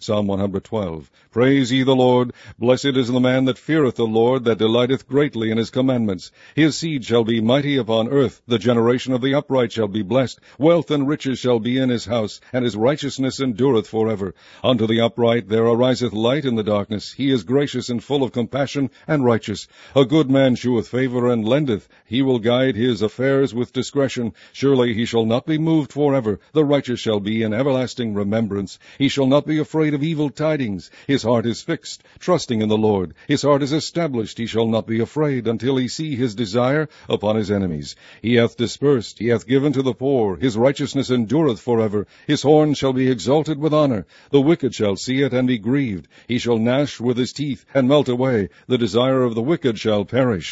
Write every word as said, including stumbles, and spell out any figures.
Psalm one hundred twelve. Praise ye the Lord. Blessed is the man that feareth the Lord, that delighteth greatly in his commandments. His seed shall be mighty upon earth. The generation of the upright shall be blessed. Wealth and riches shall be in his house, and his righteousness endureth forever. Unto the upright there ariseth light in the darkness. He is gracious and full of compassion and righteous. A good man sheweth favor and lendeth. He will guide his affairs with discretion. Surely he shall not be moved forever. The righteous shall be in everlasting remembrance. He shall not be afraid of evil tidings. His heart is fixed, trusting in the Lord. His heart is established. He shall not be afraid until he see his desire upon his enemies. He hath dispersed, he hath given to the poor. His righteousness endureth forever. His horn shall be exalted with honor. The wicked shall see it and be grieved. He shall gnash with his teeth and melt away. The desire of the wicked shall perish.